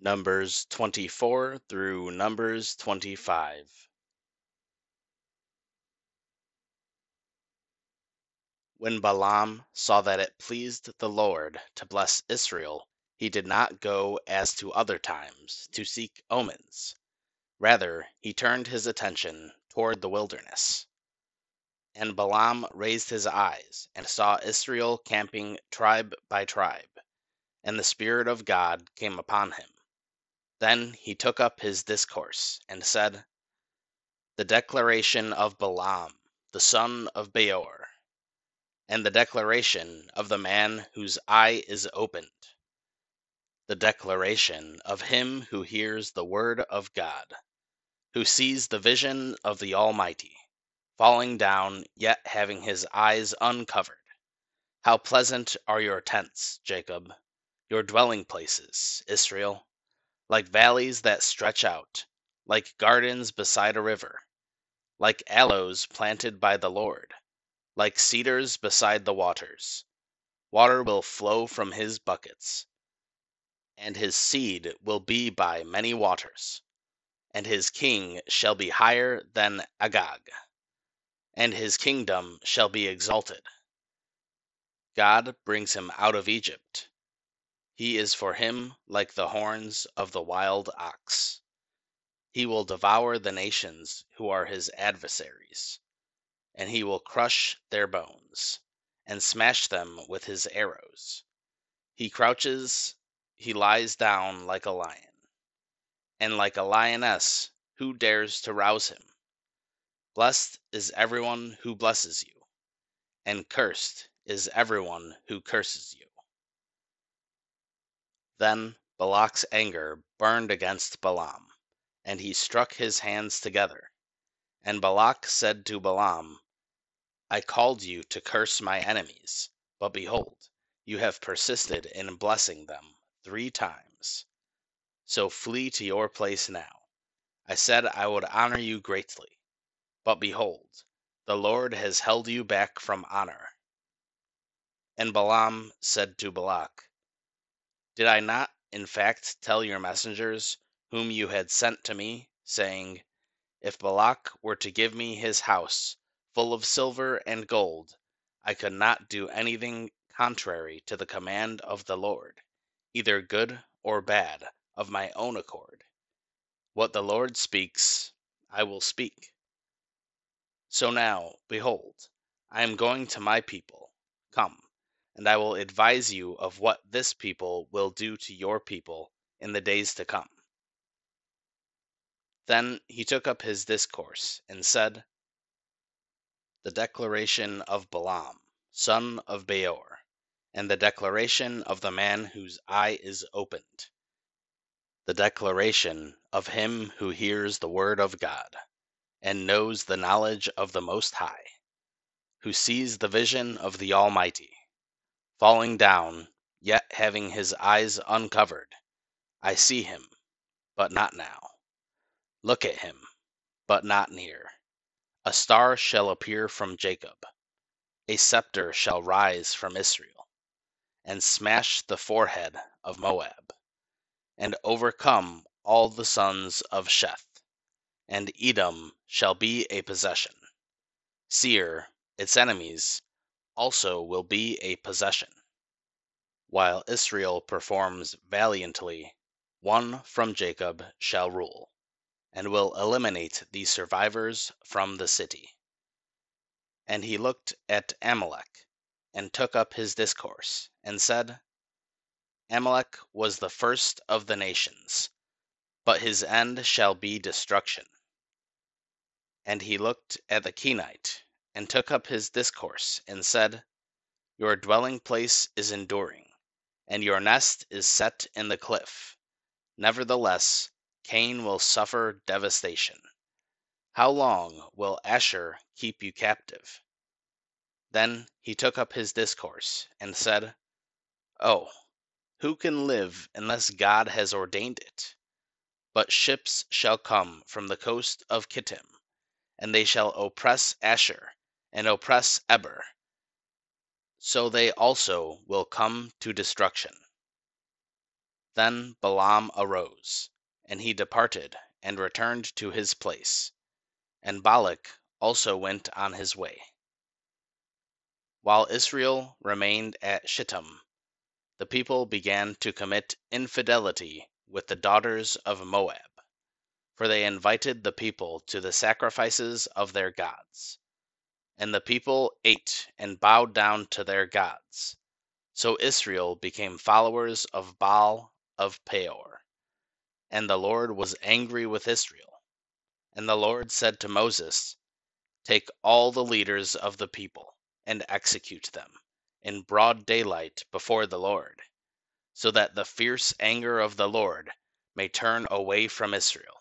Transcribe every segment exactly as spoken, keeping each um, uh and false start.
Numbers twenty-four through Numbers twenty-five. When Balaam saw that it pleased the Lord to bless Israel, he did not go as to other times to seek omens. Rather, he turned his attention toward the wilderness. And Balaam raised his eyes and saw Israel camping tribe by tribe, and the Spirit of God came upon him. Then he took up his discourse and said, The declaration of Balaam, the son of Beor, and the declaration of the man whose eye is opened, the declaration of him who hears the word of God, who sees the vision of the Almighty, falling down, yet having his eyes uncovered. How pleasant are your tents, Jacob, your dwelling places, Israel, like valleys that stretch out, like gardens beside a river, like aloes planted by the Lord, like cedars beside the waters. Water will flow from his buckets, and his seed will be by many waters, and his king shall be higher than Agag, and his kingdom shall be exalted. God brings him out of Egypt. He is for him like the horns of the wild ox. He will devour the nations who are his adversaries, and he will crush their bones, and smash them with his arrows. He crouches, he lies down like a lion, and like a lioness, who dares to rouse him? Blessed is everyone who blesses you, and cursed is everyone who curses you. Then Balak's anger burned against Balaam, and he struck his hands together. And Balak said to Balaam, I called you to curse my enemies, but behold, you have persisted in blessing them three times. So flee to your place now. I said I would honor you greatly, but behold, the Lord has held you back from honor. And Balaam said to Balak, Did I not in fact tell your messengers, whom you had sent to me, saying, If Balak were to give me his house full of silver and gold, I could not do anything contrary to the command of the Lord, either good or bad, of my own accord. What the Lord speaks, I will speak. So now, behold, I am going to my people. Come, and I will advise you of what this people will do to your people in the days to come. Then he took up his discourse and said, The declaration of Balaam, son of Beor, and the declaration of the man whose eye is opened, the declaration of him who hears the word of God, and knows the knowledge of the Most High, who sees the vision of the Almighty, falling down, yet having his eyes uncovered. I see him, but not now. Look at him, but not near. A star shall appear from Jacob. A scepter shall rise from Israel, and smash the forehead of Moab, and overcome all the sons of Sheth. And Edom shall be a possession. Seir, its enemies, also will be a possession. While Israel performs valiantly, one from Jacob shall rule, and will eliminate the survivors from the city. And he looked at Amalek, and took up his discourse, and said, Amalek was the first of the nations, but his end shall be destruction. And he looked at the Kenite, and took up his discourse, and said, Your dwelling place is enduring, and your nest is set in the cliff. Nevertheless, Cain will suffer devastation. How long will Asher keep you captive? Then he took up his discourse, and said, Oh, who can live unless God has ordained it? But ships shall come from the coast of Kittim, and they shall oppress Asher, and oppress Eber. So they also will come to destruction. Then Balaam arose, and he departed, and returned to his place. And Balak also went on his way. While Israel remained at Shittim, the people began to commit infidelity with the daughters of Moab, for they invited the people to the sacrifices of their gods. And the people ate and bowed down to their gods. So Israel became followers of Baal of Peor. And the Lord was angry with Israel. And the Lord said to Moses, "Take all the leaders of the people, and execute them, in broad daylight before the Lord, so that the fierce anger of the Lord may turn away from Israel."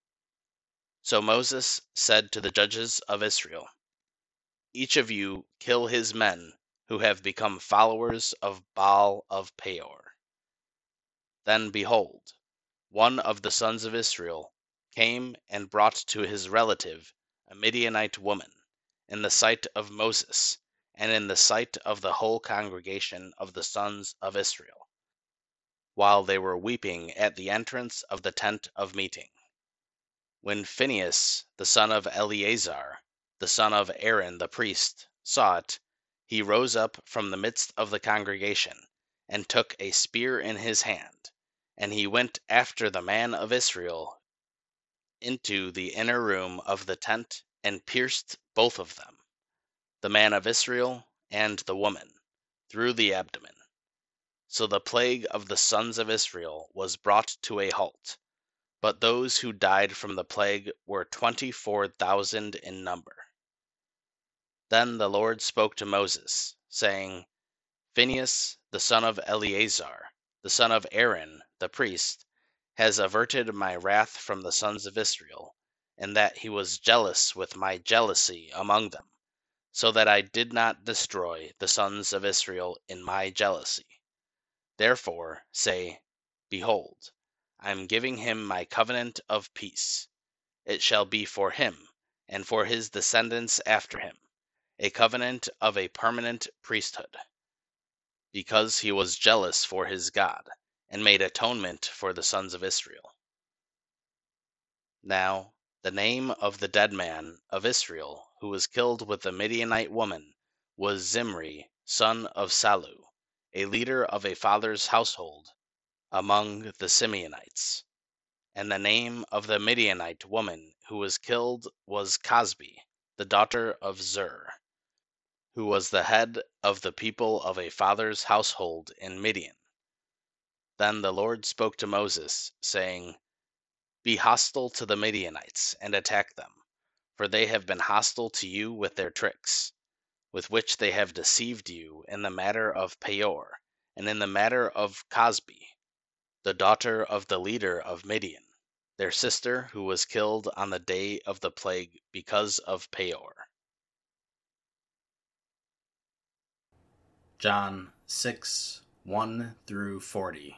So Moses said to the judges of Israel, "Each of you kill his men who have become followers of Baal of Peor." Then behold, one of the sons of Israel came and brought to his relative a Midianite woman, in the sight of Moses, and in the sight of the whole congregation of the sons of Israel, while they were weeping at the entrance of the tent of meeting. When Phinehas, the son of Eleazar, the son of Aaron the priest, saw it, he rose up from the midst of the congregation, and took a spear in his hand, and he went after the man of Israel into the inner room of the tent, and pierced both of them, the man of Israel and the woman, through the abdomen. So the plague of the sons of Israel was brought to a halt, but those who died from the plague were twenty-four thousand in number. Then the Lord spoke to Moses, saying, "Phinehas, the son of Eleazar, the son of Aaron the priest, has averted my wrath from the sons of Israel, in that he was jealous with my jealousy among them, so that I did not destroy the sons of Israel in my jealousy. Therefore say, Behold, I am giving him my covenant of peace. It shall be for him, and for his descendants after him, a covenant of a permanent priesthood, because he was jealous for his God, and made atonement for the sons of Israel." Now the name of the dead man of Israel who was killed with the Midianite woman was Zimri, son of Salu, a leader of a father's household among the Simeonites. And the name of the Midianite woman who was killed was Cosbi, the daughter of Zur, who was the head of the people of a father's household in Midian. Then the Lord spoke to Moses, saying, "Be hostile to the Midianites, and attack them, for they have been hostile to you with their tricks, with which they have deceived you in the matter of Peor, and in the matter of Cosbi, the daughter of the leader of Midian, their sister, who was killed on the day of the plague because of Peor." John six, one through forty.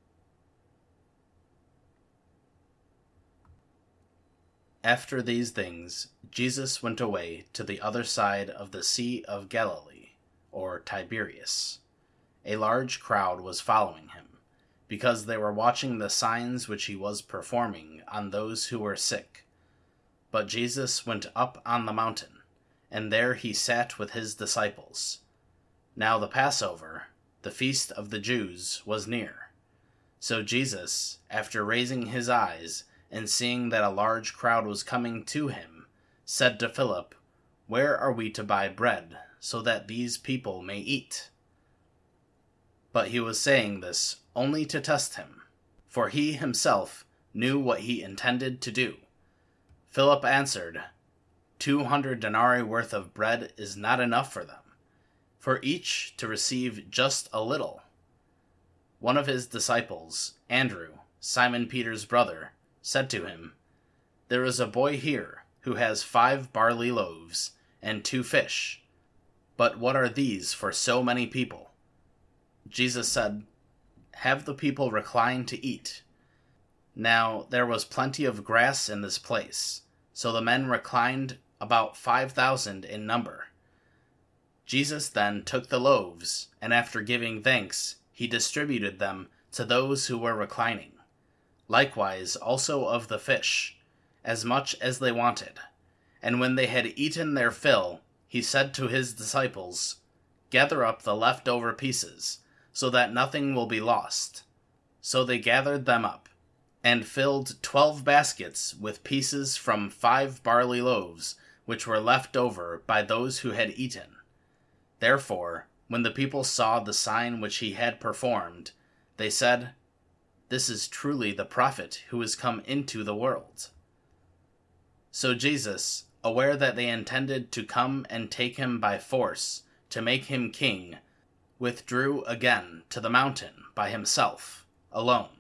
After these things, Jesus went away to the other side of the Sea of Galilee, or Tiberias. A large crowd was following him, because they were watching the signs which he was performing on those who were sick. But Jesus went up on the mountain, and there he sat with his disciples. Now the Passover, the feast of the Jews, was near. So Jesus, after raising his eyes, and seeing that a large crowd was coming to him, said to Philip, "Where are we to buy bread, so that these people may eat?" But he was saying this only to test him, for he himself knew what he intended to do. Philip answered, Two hundred denarii worth of bread is not enough for them, for each to receive just a little." One of his disciples, Andrew, Simon Peter's brother, said to him, "There is a boy here who has five barley loaves and two fish, but what are these for so many people?" Jesus said, "Have the people recline to eat." Now there was plenty of grass in this place, so the men reclined, about five thousand in number. Jesus then took the loaves, and after giving thanks, he distributed them to those who were reclining, likewise also of the fish, as much as they wanted. And when they had eaten their fill, he said to his disciples, "Gather up the leftover pieces, so that nothing will be lost." So they gathered them up, and filled twelve baskets with pieces from five barley loaves, which were left over by those who had eaten. Therefore, when the people saw the sign which he had performed, they said, "This is truly the prophet who is come into the world." So Jesus, aware that they intended to come and take him by force, to make him king, withdrew again to the mountain by himself, alone.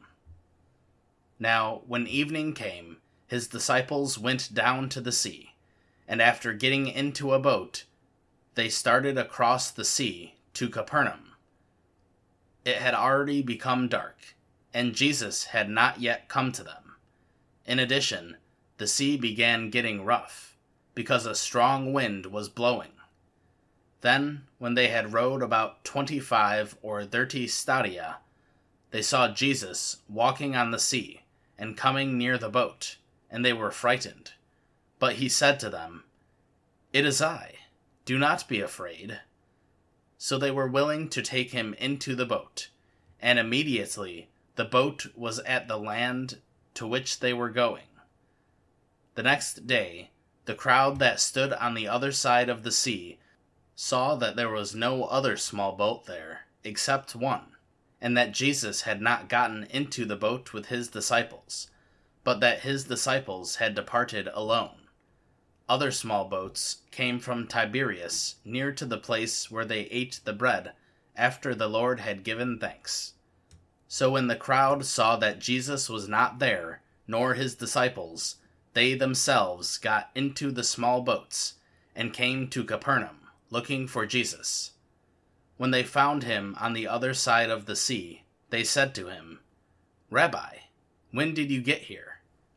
Now, when evening came, his disciples went down to the sea, and after getting into a boat, they started across the sea to Capernaum. It had already become dark, and Jesus had not yet come to them. In addition, the sea began getting rough, because a strong wind was blowing. Then, when they had rowed about twenty-five or thirty stadia, they saw Jesus walking on the sea, and coming near the boat, and they were frightened. But he said to them, "It is I, do not be afraid." So they were willing to take him into the boat, and immediately the boat was at the land to which they were going. The next day, the crowd that stood on the other side of the sea saw that there was no other small boat there, except one, and that Jesus had not gotten into the boat with his disciples, but that his disciples had departed alone. Other small boats came from Tiberias near to the place where they ate the bread after the Lord had given thanks. So when the crowd saw that Jesus was not there, nor his disciples, they themselves got into the small boats and came to Capernaum, looking for Jesus. When they found him on the other side of the sea, they said to him, "Rabbi, when did you get here?"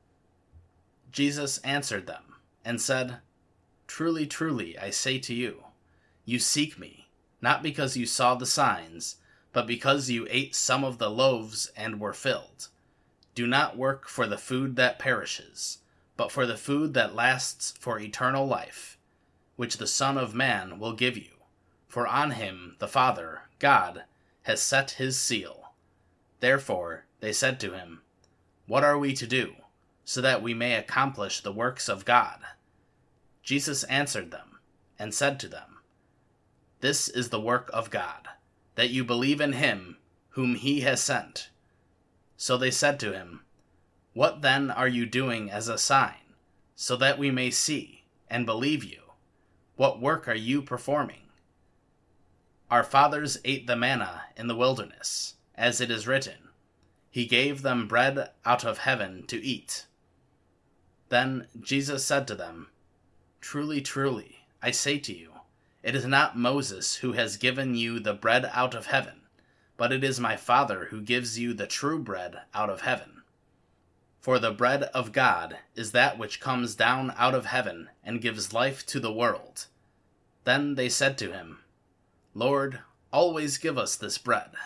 Jesus answered them and said, "Truly, truly, I say to you, you seek me, not because you saw the signs, but because you ate some of the loaves and were filled. Do not work for the food that perishes, but for the food that lasts for eternal life, which the Son of Man will give you. For on him the Father, God, has set his seal." Therefore they said to him, "What are we to do, so that we may accomplish the works of God?" Jesus answered them, and said to them, "This is the work of God, that you believe in him whom he has sent." So they said to him, "What then are you doing as a sign, so that we may see and believe you? What work are you performing?" "Our fathers ate the manna in the wilderness, as it is written, 'He gave them bread out of heaven to eat.'" Then Jesus said to them, "Truly, truly, I say to you, it is not Moses who has given you the bread out of heaven, but it is my Father who gives you the true bread out of heaven. For the bread of God is that which comes down out of heaven and gives life to the world." Then they said to him, "Lord, always give us this bread."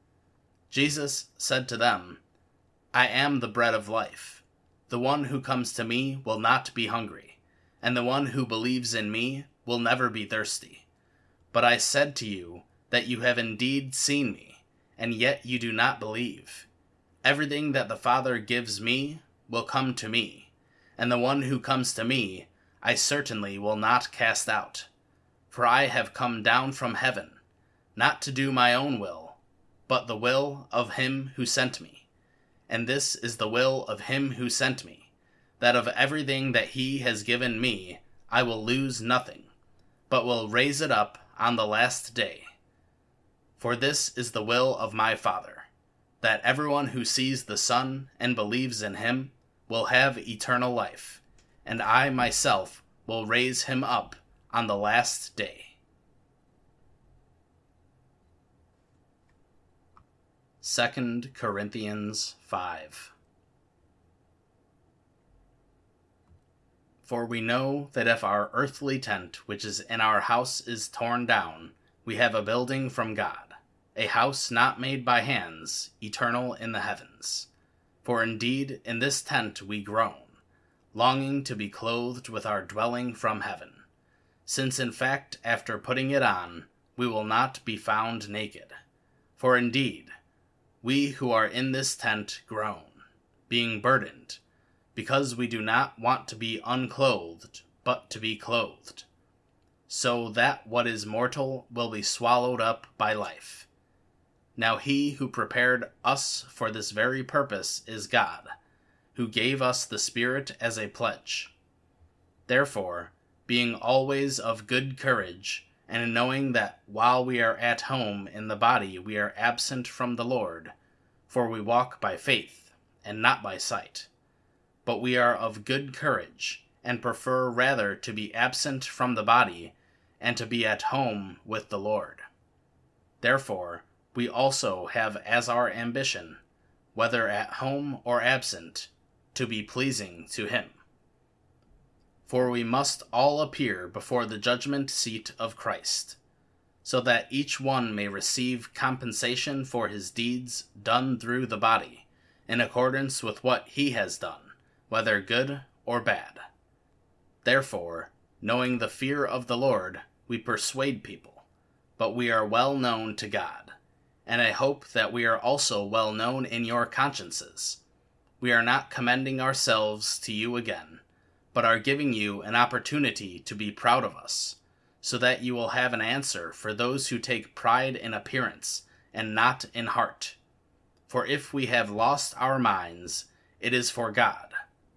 Jesus said to them, "I am the bread of life. The one who comes to me will not be hungry, and the one who believes in me will never be thirsty. But I said to you that you have indeed seen me, and yet you do not believe. Everything that the Father gives me will come to me, and the one who comes to me I certainly will not cast out. For I have come down from heaven, not to do my own will, but the will of him who sent me. And this is the will of him who sent me, that of everything that he has given me I will lose nothing, but will raise it up on the last day. For this is the will of my Father, that everyone who sees the Son and believes in him will have eternal life, and I myself will raise him up on the last day." Second Corinthians five. For we know that if our earthly tent which is in our house is torn down, we have a building from God, a house not made by hands, eternal in the heavens. For indeed in this tent we groan, longing to be clothed with our dwelling from heaven, since in fact after putting it on, we will not be found naked. For indeed, we who are in this tent groan, being burdened, because we do not want to be unclothed, but to be clothed, so that what is mortal will be swallowed up by life. Now he who prepared us for this very purpose is God, who gave us the Spirit as a pledge. Therefore, being always of good courage, and knowing that while we are at home in the body we are absent from the Lord, for we walk by faith, and not by sight. But we are of good courage, and prefer rather to be absent from the body, and to be at home with the Lord. Therefore, we also have as our ambition, whether at home or absent, to be pleasing to him. For we must all appear before the judgment seat of Christ, so that each one may receive compensation for his deeds done through the body, in accordance with what he has done, whether good or bad. Therefore, knowing the fear of the Lord, we persuade people, but we are well known to God, and I hope that we are also well known in your consciences. We are not commending ourselves to you again, but are giving you an opportunity to be proud of us, so that you will have an answer for those who take pride in appearance and not in heart. For if we have lost our minds, it is for God.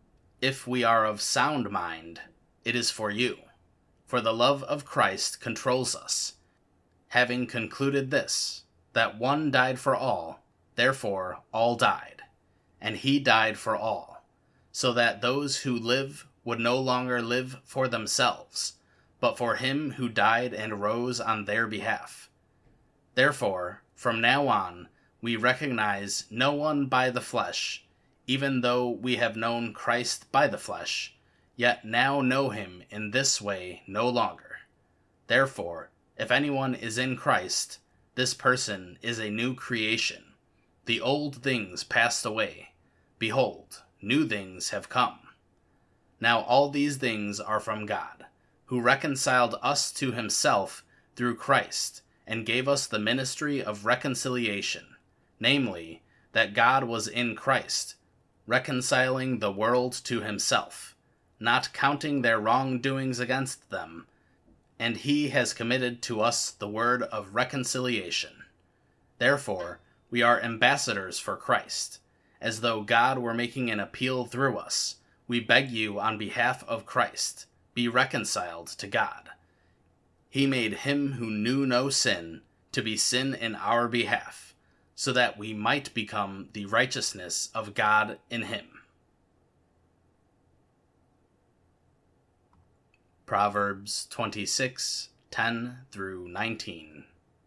If we are of sound mind, it is for you. For the love of Christ controls us, having concluded this, that one died for all, therefore all died, and he died for all, so that those who live would no longer live for themselves, but for him who died and rose on their behalf. Therefore, from now on, we recognize no one by the flesh, even though we have known Christ by the flesh, yet now know him in this way no longer. Therefore, if anyone is in Christ, this person is a new creation. The old things passed away. Behold, new things have come. Now all these things are from God, who reconciled us to himself through Christ, and gave us the ministry of reconciliation, namely, that God was in Christ, reconciling the world to himself, not counting their wrongdoings against them, and he has committed to us the word of reconciliation. Therefore, we are ambassadors for Christ, as though God were making an appeal through us. We beg you on behalf of Christ, be reconciled to God. He made him who knew no sin to be sin in our behalf, so that we might become the righteousness of God in him. Proverbs twenty-six, ten through nineteen.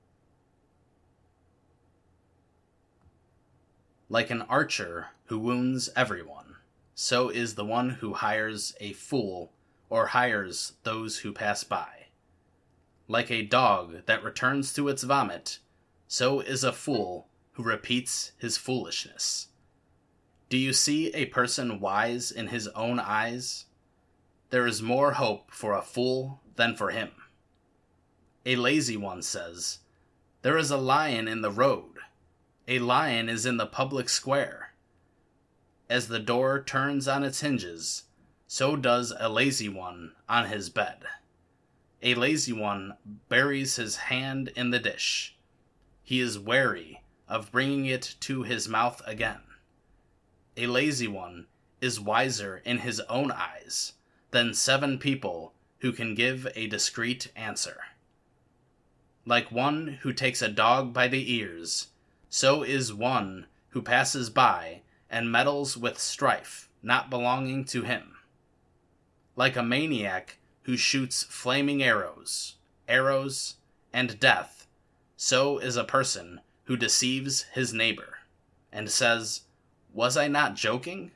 Like an archer who wounds everyone, so is the one who hires a fool or hires those who pass by. Like a dog that returns to its vomit, so is a fool who repeats his foolishness. Do you see a person wise in his own eyes? There is more hope for a fool than for him. A lazy one says, "There is a lion in the road. A lion is in the public square." As the door turns on its hinges, so does a lazy one on his bed. A lazy one buries his hand in the dish. He is wary of bringing it to his mouth again. A lazy one is wiser in his own eyes than seven people who can give a discreet answer. Like one who takes a dog by the ears, so is one who passes by and meddles with strife not belonging to him. Like a maniac who shoots flaming arrows, arrows, and death, so is a person who deceives his neighbor, and says, "Was I not joking?"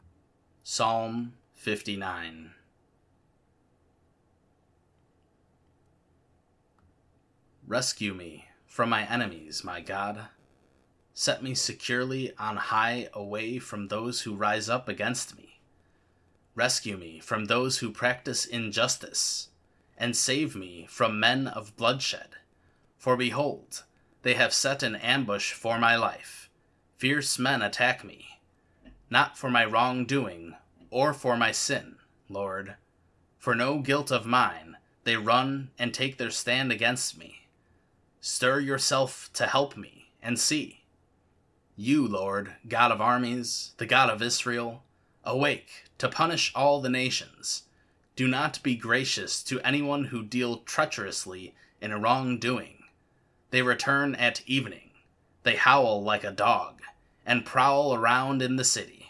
Psalm fifty-nine. Rescue me from my enemies, my God. Set me securely on high away from those who rise up against me. Rescue me from those who practice injustice, and save me from men of bloodshed. For behold, they have set an ambush for my life. Fierce men attack me, not for my wrongdoing or for my sin, Lord. For no guilt of mine, they run and take their stand against me. Stir yourself to help me, and see. You, Lord, God of armies, the God of Israel, awake to punish all the nations. Do not be gracious to anyone who deal treacherously in wrongdoing. They return at evening. They howl like a dog, and prowl around in the city.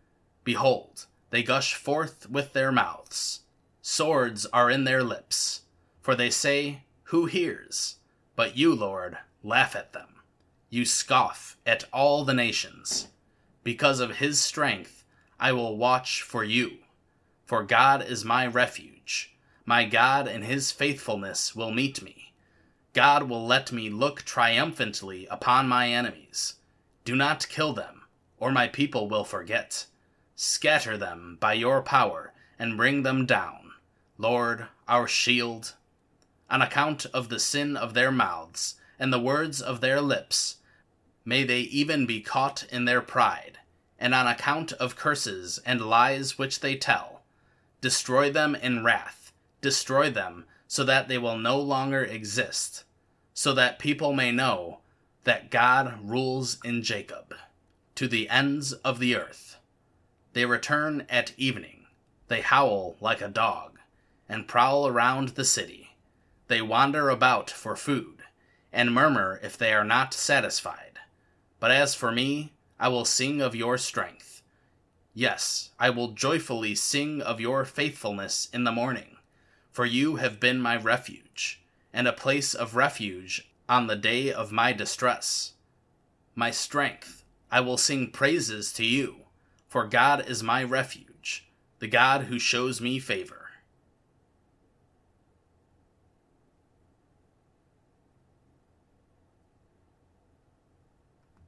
Behold, they gush forth with their mouths. Swords are in their lips. For they say, Who hears? But you, Lord, laugh at them. You scoff at all the nations. Because of his strength, I will watch for you. For God is my refuge. My God in his faithfulness will meet me. God will let me look triumphantly upon my enemies. Do not kill them, or my people will forget. Scatter them by your power, and bring them down, Lord, our shield. On account of the sin of their mouths, and the words of their lips, may they even be caught in their pride, and on account of curses and lies which they tell. Destroy them in wrath, destroy them, so that they will no longer exist, so that people may know that God rules in Jacob, to the ends of the earth. They return at evening, they howl like a dog, and prowl around the city. They wander about for food, and murmur if they are not satisfied. But as for me, I will sing of your strength. Yes, I will joyfully sing of your faithfulness in the morning, for you have been my refuge, and a place of refuge on the day of my distress. My strength, I will sing praises to you, for God is my refuge, the God who shows me favor.